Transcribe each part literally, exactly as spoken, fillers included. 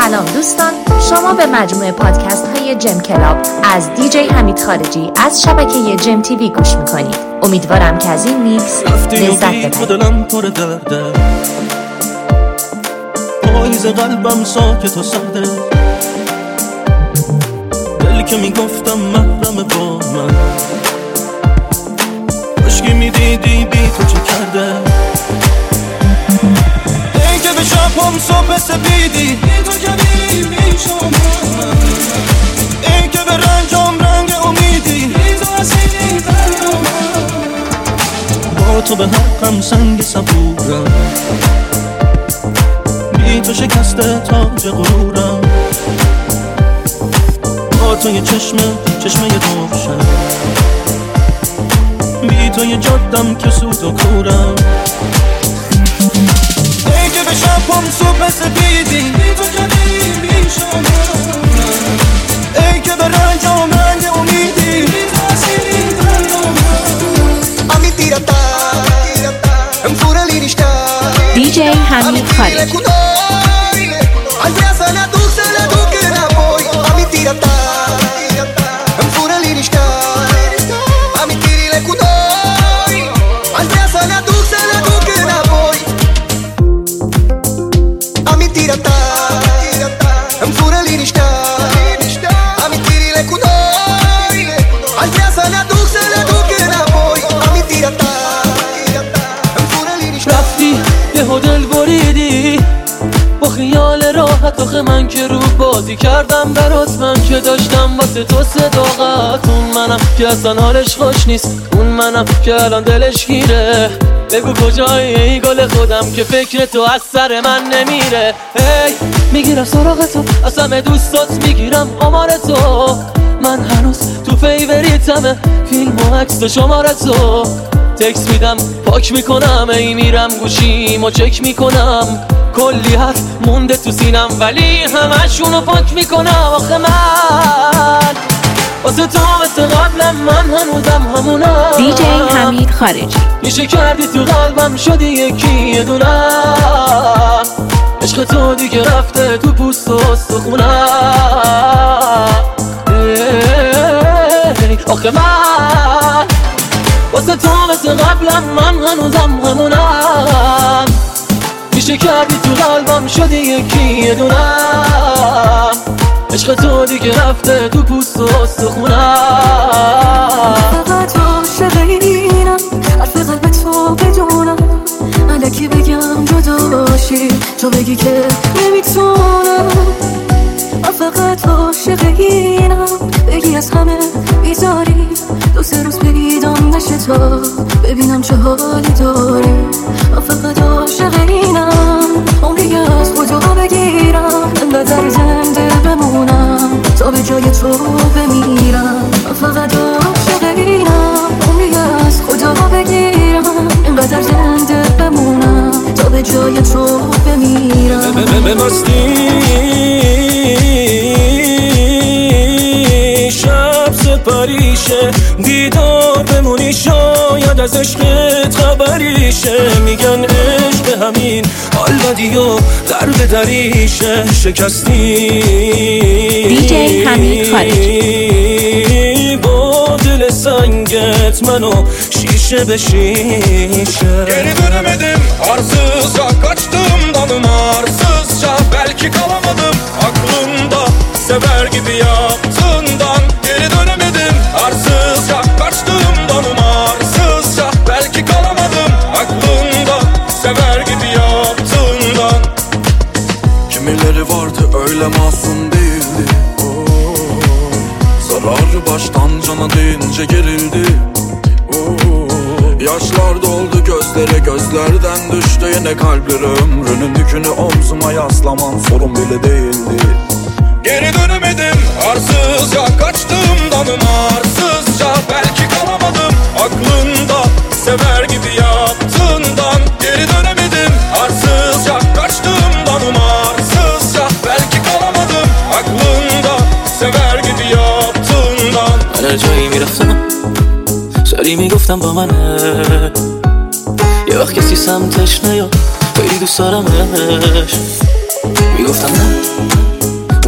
سلام دوستان، شما به مجموعه پادکست های جم کلاب از دیجی حمید خارجی از شبکه جم تیوی گوش میکنید. امیدوارم که از این میکس لذت ببرید. دلم پر درده، پاییز قلبم ساکت و سرده، دلی که میگفتم محرم با من، عشقی میدیدی بی تو چه کرده، ای که به شبم صبح سپیدی بی تو جدید میشم، ای که به رنجم رنگ امیدی بی تو اسیدی برام، با تو به حقم سنگ صبورم، بی تو شکسته تاج غرورم، با تو یه چشمه چشمه یه روشن، بی تو یه جادم که سوز و کورم، ای که به شبم صبح سپیدی بی تو جدید میشم، ای که به رنجم رنگ امیدی بی تو اسیدی برام. A mi tirata, în fură liniștea دیجی حمید خارجی. cu noi, aș vrea să ne aduc, să ne aduc înapoi. Amintirea ta, în fură liniștea, amintirile cu noi, aș vrea să ne aduc, să ne aduc înapoi. Amintirea ta, în fură liniștea, amintirile cu noi, aș vrea să ne aduc, să ne aduc înapoi. Amintirea ta, în fură liniștea. رفتی یه دل بریدی با خیال راحت، آخه من که رو بازی کردم برات، من که داشتم واسه تو صداقت، اون منم که اصلا حالش خوش نیست، اون منم که الان دلش گیره، بگو کجایی ای گل خودم که فکر تو از سر من نمیره، ای میگیرم سراغ تو از همه دوستات، میگیرم آمار تو، من هنوز تو فیوریتمه، فیلم و عکس و شماره تو، تکس میدم پاک میکنم، ای میرم گوشیم و چک میکنم، کلی حرف مونده تو سینم ولی همشونو پاک میکنم، آخه من واسه تو مثل قبلم، من هنوزم همونم. دیجی حمید خارجی. میشه کردی تو قلبم شدی یکی یه دونم، عشق تو دیگه رفته تو پوست و استخونم، آخه من واسه تو مثل قبلم، من هنوزم همونم، میشه کردی تو قلبم شدی یکی یه دونم، عشق تو دیگه رفته تو پوست و استخونم. فقط عاشق اینم، حرف قلب تو بدونم، الکی بگم جداشی تو بگی که نمیتونم، فقط عاشق اینم، بگی از همه بیزاری، دو سه روز پیدام نشه تا ببینم چه حالی داری، فقط عاشق اینم، عمری از خدا بگیرم، انقدر زنده بمونم تا به جای تو بمیرم، فقط عاشق اینم، عمری از خدا بگیرم، انقدر زنده بمونم تا به جای تو بمیرم. به مستی شب سپریشه، دیدار بمونی شاید از عشقت خبریشه، میگن عشق همین حال بدی و درد دریشه، شکستی دیجی حمید خارجی. با دل سنگت منو şişe be şişe. Geri dönemedim arsızca, kaçtım dalım arsızca, belki kalamadım aklımda sever gibi yaptığından. Geri dönemedim arsızca, kaçtım dalım arsızca, belki kalamadım aklımda sever gibi yaptığından. Kimileri vardı öyle masum değildi, oh. Zararı baştan cana deyince gerildi, yaşlar doldu gözlere, gözlerden düştü yine kalpleri, ömrünün yükünü omzuma yaslaman sorun bile değildi. Geri dönemedim arsızca, kaçtım dalım arsızca, belki kalamadım aklında sever gibi yaptığından. Geri dönemedim arsızca, kaçtım dalım arsızca, belki kalamadım aklında sever gibi yaptığından. هر جایی میرفتم سری میگفتم با منه، یه وقت کسی سمتش نیاد خیلی دوست دارمش، میگفتم نه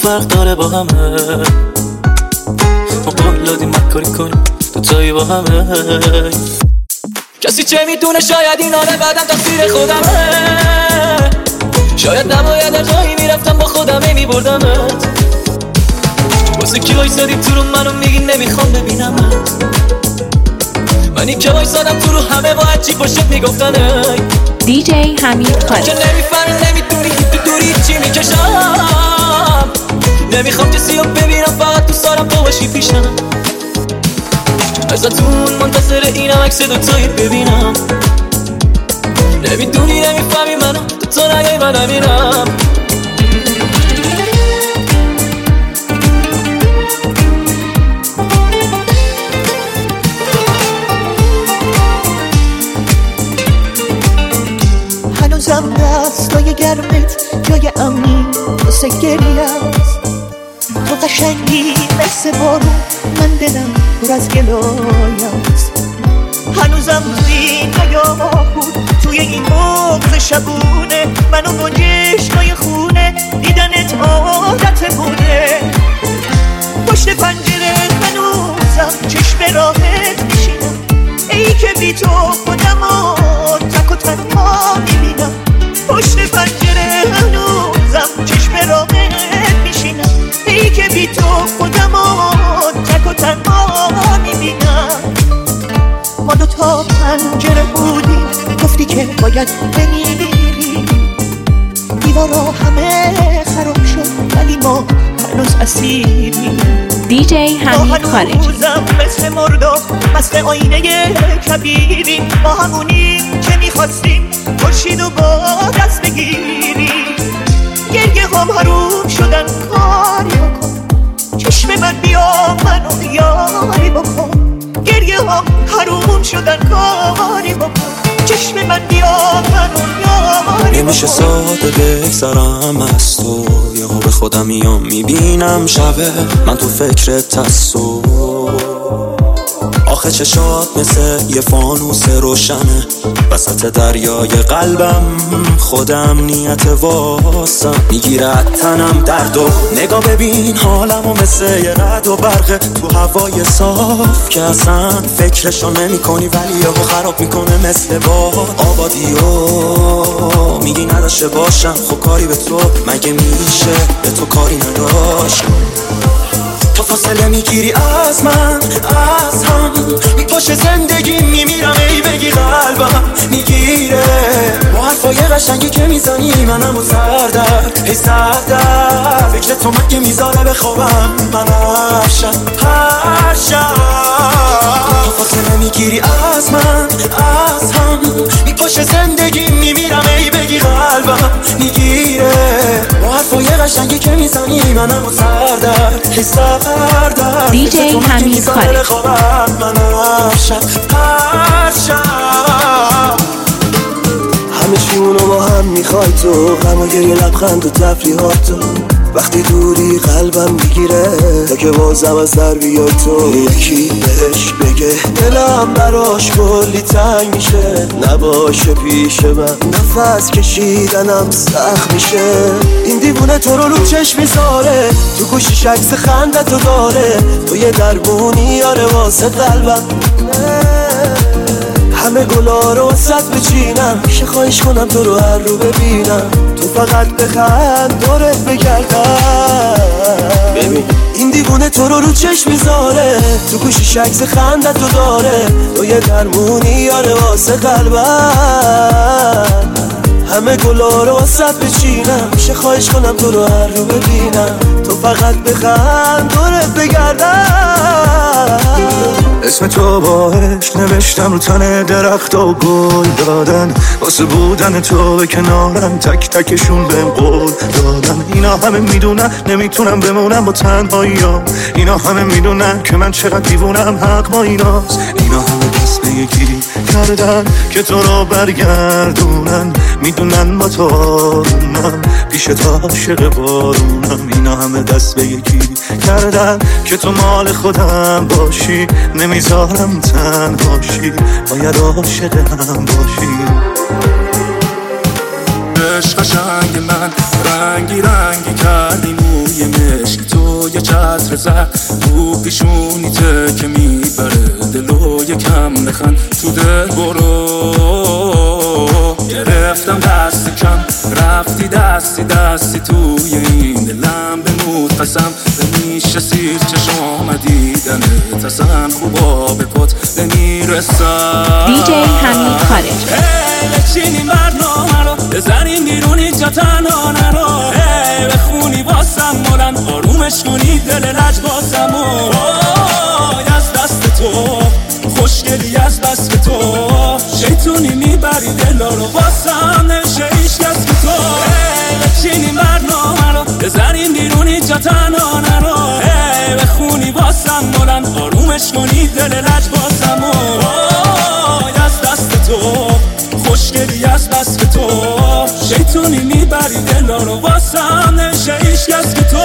فرق داره با همه، ما قول دادیم مکاری کنیم تو تایی با همه. کسی چه میدونه شاید این آره بعدم تقصیر خودمه، شاید نباید ارزایی میرفتم با خودمه میبردمت. واسه کی وایسادی تو رو منو میگی نمیخوام ببینمت، منی که وایسادم تو رو همه باید چی پشت میگفتن. دی جی حمید خالجی. که نمیفهمی نمیدونی تو دوری چی میکشم، نمیخوام کسی رو ببینم فقط تو سارم تو باشی پیشم. ازتون منتظر اینم عکس دوتایی ببینم، نمیدونی نمیفهمی منو تو تو نگی من نمیرم. هنوزم دستای گرمت جای امنی واسه گریه است، تو قشنگی مثل بارون، من دلم پر از گلایه است. هنوزم زینای بود توی این مغز شبونه، منو گنجشکای خونه دیدنت عادت بوده. پشت پنجره هنوزم چشم راحت میشینم، ای که بی تو خودمو تک و تنها میبینم. پشت پنجره هنوزم چشم راحت میشینم، ای که بی تو خودمو تک و تنها میبینم. ما دوتا پنجره بودیم، گفتی که باید بمیری، دیوارا همه خراب شد ولی ما هنوز اسیریم. دی جی حمید خالجی. هنوزم مثل مردم مثل آینه کبیریم، ما همونیم که میخواستیم خورشید و با دست بگیریم. گریه هم حروم شدن کاری بکن، چشم من بیا منو یاری بکن. گریه هم حروم شدن کاری بکن، چشم من بیا منو یاری بکن. نمیشه ساده بگذرم از تو، یهو به خودم میام میبینم شبه من تو فکرت هستو. آخه چشات مثل یه فانوس روشنه وسط دریای قلبم، خودم نیت واسم میگیرد تنم درد و نگاه ببین حالمو مثل یه رد و برقه تو هوای صاف که اصلا فکرشو نمی کنی ولی یهو خراب میکنه مثل باد. آبادی و میگی نداشته باشم، خب کاری به تو مگه میشه به تو کاری نداشت. تو فاصله میگیری از من از هم، میکشه زندگی میمیرم ای بگی قلبم میگیره با حرفای قشنگی که میزنی منم و سردرد هی سردرد. فکر تو مگه میذاره بخوابم من هر شب هر شب. تو فاصله میگیری از من از هم، میکشه زندگی میمیرم ای بگی قلبم میگیره با حرفای قشنگی که میزنی منم و سردرد هی سردرد. دی جی حمید خالجی. من هر شب هر شب همه چیونو با هم میخوای تو، غم و گریه لبخند و تفریحات تو. وقتی دوری قلبم میگیره تا که بازم از در بیای تو. یکی بهش بگه دلم براش کلی تنگ میشه، نباشه پیش من نفس کشیدنم سخت میشه. این دیوونه تو رو رو چشم میذاره، تو گوشیش عکس خندتو داره، تو یه دربونی یاره واسه قلبم. همه گلا رو وسط بچینم، میشه خواهش کنم تو رو هر رو ببینم، تو فقط بخند دورت بگردم. ببین این دیوونه تو رو رو چشم میذاره، تو گوشیش عکس خندتو داره، تو یه درمونی یاره واسه قلبم. همه گلا رو وسط بچینم، میشه خواهش کنم تو رو هر رو ببینم، تو فقط بخند دورت بگردم. اسم تو با عشق نوشتم رو تن درخت و گل دادن، واسه بودن تو به کنارم تک تکشون بهم قول دادن. اینا همه میدونن نمیتونم بمونم با تنهاییام، اینا همه میدونن که من چقدر دیوونم، حق با ایناست. اینا همه دست به یکی کردن که تو رو برگردونن، میدونن با تو آرومم پیش تا عاشق بارونم. اینا همه دست به یکی کردن که تو مال خودم باشی، نمیذارم تنهاشی، باید عاشق هم باشی. عشق قشنگ من رنگی رنگی کردی موی یه چتر زد تو پیشونیته که میبره دلو یکم بخند تو دل برو. گرفتم دستی کم رفتی دستی دستی توی این دلم بمود قسم نمیشه سیر چشم دیدنه تسن خوبا به پت نمیرسم. دی جی حمید خارجی بچینیم برنامه رو بزنیم بیرون اینجا تنها نرو بخونی واسم مولن آرومش کنی دل لج باسم و از دست تو خوشگلی از بس که تو شیطونی میبری دلا رو واسم نمیشه ایش کس که تو بچینیم برنامه رو بزنیم بیرون اینجا تنها نرو بخونی واسم مولن آرومش کنی دل لج باسم و از دست تو خوشگلی از بس که تو شیطونی میبری دلا رو واسم نمیشه ایش کس که تو.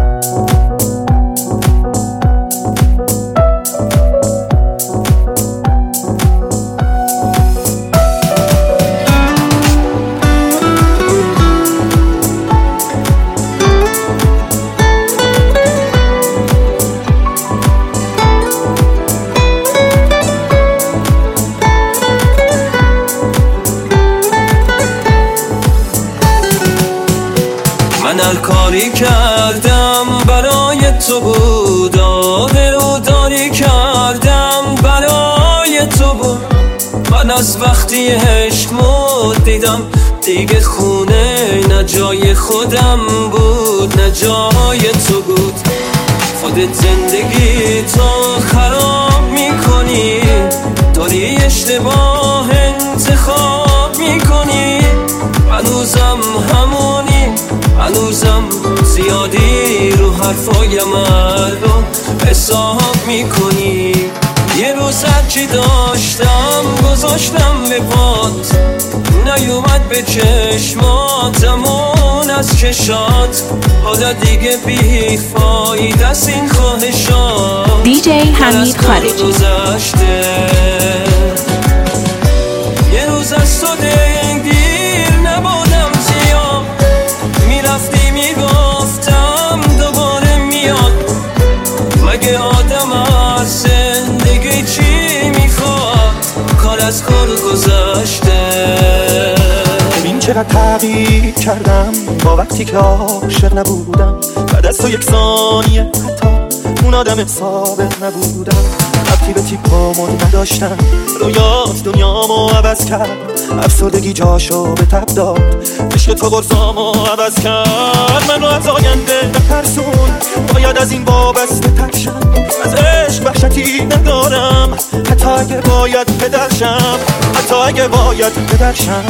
هر کاری کردم برای تو بود آبرو داری کردم برای تو بود. من از وقتی عشق مود دیدم دیگه خونه نه جای خودم بود نه جای تو بود. خودت زندگی تو خراب میکنی داری اشتباه انتخاب میکنی. هنوزم همونی هنوزم زیادی رو حرفای من رو حساب میکنی. یه روز هرچی داشتم گذاشتم به پات نیومد به چشماتمون از چشات حالا دیگه بی فایده است این خواهشات. دی جی حمید خارجی گذشته یه روز از تو دلگیر نبودم زیاد میرفتی میگفتم دوباره میاد. مگه آدم از زندگی چی میخواد کار از کار گذشته. ببین چقدر تغییر کردم با وقتی که عاشق نبودم بعد از تو یک ثانیه حتی اون آدم سابق نبودم. ربطی به تیپامون نداشتم رویات دنیامو عوض کرد افسردگی جاشو به تب داد عشق تو غرزامو عوض کرد. منو از آینده نترسون باید از این وابسته تر شم از عشق وحشتی ندارم حتی اگه باید پدرشم حتی اگه باید پدرشم.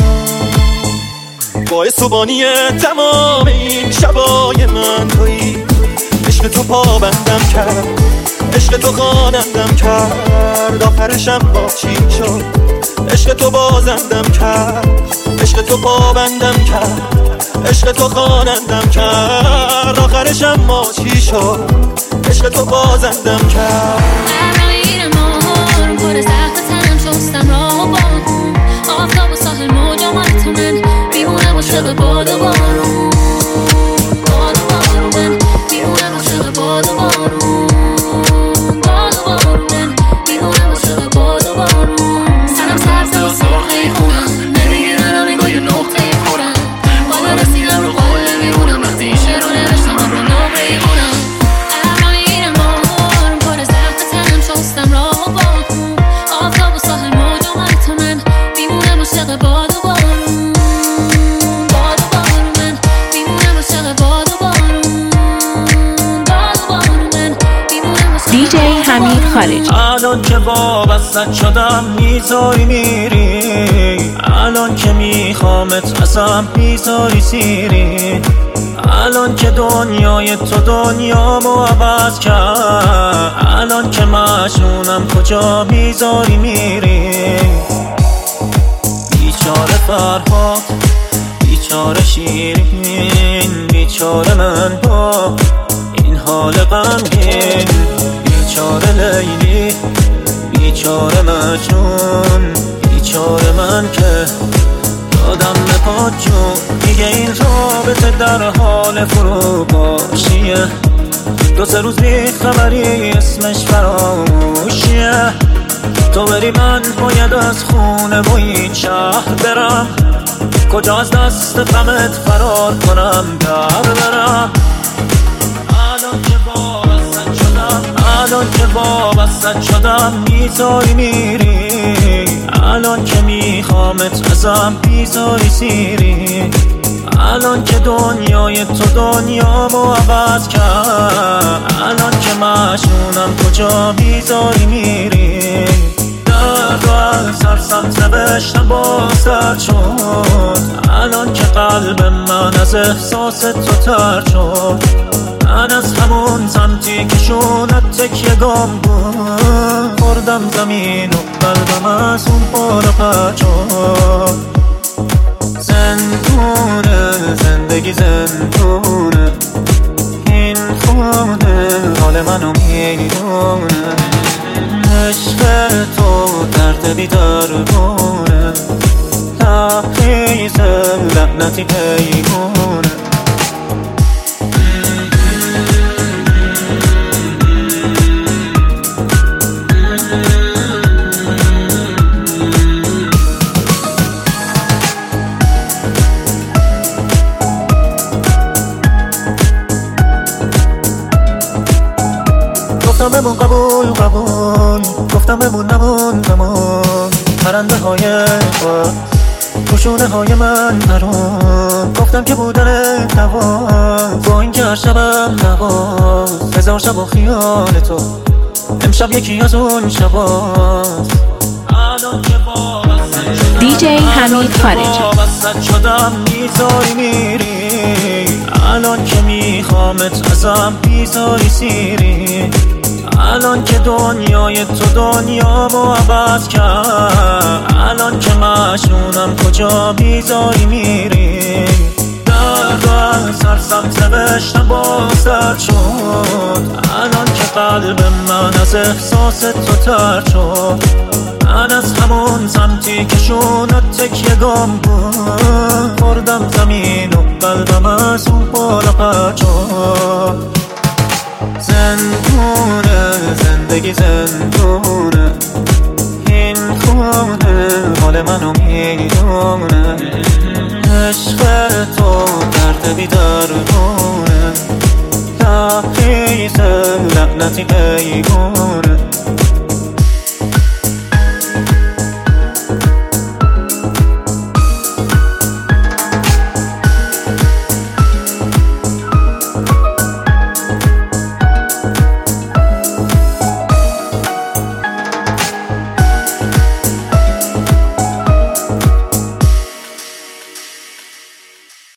باعث صبحانی تمام این شبای من تویی عشق تو پابندم کرد عشق تو خوانندم کرد آخرشم با چی شد عشق تو بازندم کرد عشق تو پابندم کرد عشق تو خوانندم کرد آخرشم ما چی شد عشق تو بازندم کرد. ابرای ماهارم پر سخت تنم شستم راه و بارون آفتاب و ساحل موجامت من بیمونم عاشق باد و بارون باد و بارون من بیمونم عاشق باد و بارون باد و بارون من بیمونم عاشق باد و بارون. سرم سبز و سرخی خونم نمیگیرن آمیگاه یه نقطه خورم بالا رسیدم رو قول میمونم وقتی شعر رو نوشتم هم رو نقطه خونم. ابرای ماهارم پر سخت تنم شستم راه و بارون آفتاب و ساحل موجامت من بیمونم عاشق باد و بارون باد و بارون من بیمونم عاشق باد و بارون باد و بارون من بیمونم عاشق دی جی حمید خارجی الان که وابستت شدم میذاری میری الان که میخوامت ازم میذاری سیری الان که دنیای تو دنیامو عوض کرد الان که مجنونم کجا میذاری میری. بیچاره فرهاد بیچاره شیرین بیچاره من با این حال غمگین بیچاره لیلی بیچاره مجنون بیچاره من که دادم به پات جون دیگه این رابطه در حال فروپاشیه دو سه روز بی خبری اسمش فراموشیه. تو بری من باید از خونه و این شهر برم، کجا از دست غمت فرار کنم در برم. الان که وابستت شدم، الان که وابستت شدم میذاری میری، الان که میخوامت ازم بیزاری سیری. الان که دنیای تو دنیامو عوض کرد، الان که مشنونم کجا بیزاری میری. درد رو از هر سمت نوشتم بازتر شد، الان که قلب من از احساس تو تر شد. من از همون سمتی که شونت تکیه گم بود، خوردم زمین و قلبم از اون پار پد شد. زندونه زندگی زندونه، این خونه حال منو میدونه. عشق تو درد بیدار بونه، تحریز لعنتی پیمونه. گفتم بمون قبول قبول، گفتم بمون نمون نمون. پرنده های خود پوشونه های من نرون، گفتم که بودن دوا با این که هر شبم نواز. هزار شب و خیال تو امشب یکی از اون شباست. الان که وابستت شدم، دیجی حمید خارجی. وابستت شدم میذاری میری، الان که میخوامت ازم بیزاری سیری. الان که دنیای تو دنیامو عوض کرد، الان که مشنونم کجا بیزاری میری. درد رو از هر سمت نوشتم بازتر شد، الان که قلب من از احساس تو تر شد. من از همون سمتی که شونت تکیه گم بود، خوردم زمین و قلبم از اون بالا پد شد. زندونه زندگی زندونه، این خونه حال منو میدونه. عشق تو درد بیدار بونه، تحریز لعنتی پیمونه.